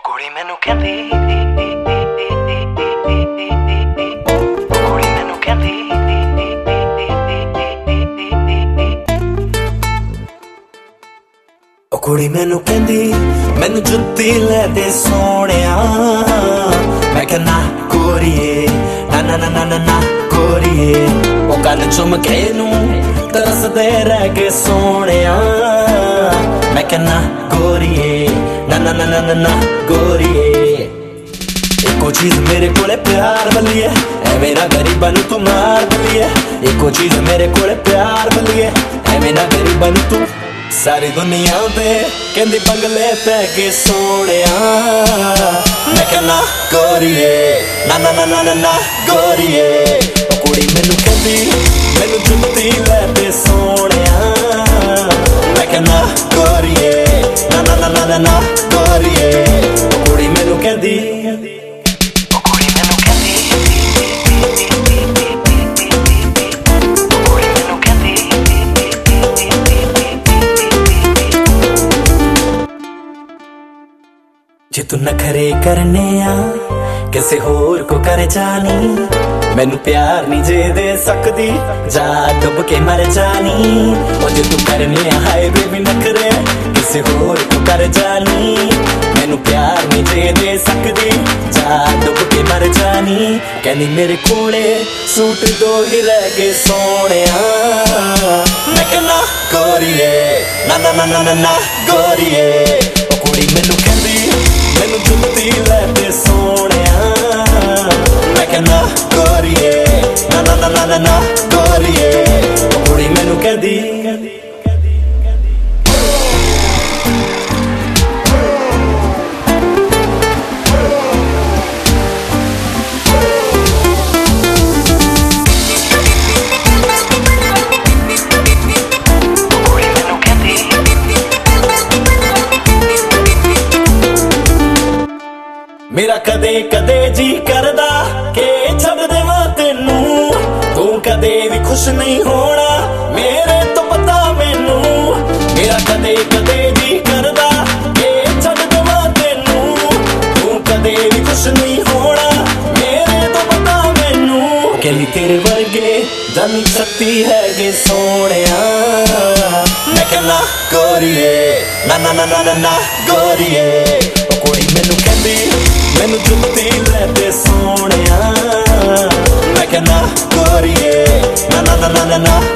ਕੁੜੀ ਮੈਨੂੰ ਕਹਿੰਦੀ ਕੁੜੀ ਮੈਨੂੰ ਕਹਿੰਦੀ ਉਹ ਕੁੜੀ ਮੈਨੂੰ ਕਹਿੰਦੀ ਮੈਨੂੰ ਜੁੱਤੀ ਲੈ ਦੇ ਸੋਹਣਿਆ ਮੈਂ ਕਹਿੰਦਾ ਕੋਰੀਏ ਨਾ ਨਾ ਨਾ ਨਾ ਨਾ ਕੋਰੀਏ ਉਹ ਕੰਨ ਚੁੰਮ ਕੇ ਨੂੰ ਤਰਸਦੇ ਰਹਿ ਗਏ ਸੋਹਣਿਆ मैं कहना गोरिए ना ना ना ना ना गोरिए एको चीज मेरे कोले प्यार वाली है ऐ मेरा गरीबा नू तू मार वाली है एको चीज मेरे कोले प्यार वाली है ऐ मेरा गरीबा नू तू सारी दुनिया दे कहंदी बंगले पै के सोहणिया मैं कहना गोरिए ना ना ना ना ना ना गोरिए ओ कुड़ी मैनू कहंदी मैनू जुत्ती लै दे सोहणिया मैं कहना गोरिए ना ना ना ना ना ना गोरिए ओ कुड़ी मैनू कहंदी ओ कुड़ी मैनू कहंदी ओ कुड़ी मैनू कहंदी जे तू नखरे करने आ किसे होर को कर जानी मैनू प्यार नहीं जे दे सकदी जा डुब के मर जानी ओ जे तू करने हाय बेबी नखरे किसे होर को कर जानी मैनू प्यार नहीं जे दे सकदी जा डुब के मर जानी कहनी मेरे कोले सूट दो ही रह गए सोहणिया मैं कहना गोरिए ना ना ना ना ना ना गोरिए ओ कुड़ी मैनू कहंदी मैनू जुत्ती लै दे सोहणिया मैं कहना गोरिए ना ना ना ना ना ना गोरिए ओ कुड़ी मैनू कहंदी मेरा कदे कदे जी करदा के छड़ देवा तेनू तू कदे भी खुश नहीं होना मेरे तो पता मैनू मेरा कदे कदे जी करदा के छड़ देवा तेनू तू कदे भी खुश नहीं होना मेरे तो पता मैनू कहनी तेरे वर्गे जानी सकती है गे सोहणिया मैं कहना गोरिए ना ना ना ना ना ना गोरिए ओ कुड़ी मैनू कहंदी मैनू जुत्ती लै दे सोहणिया मैं कहना गोरिए ना ना ना ना ना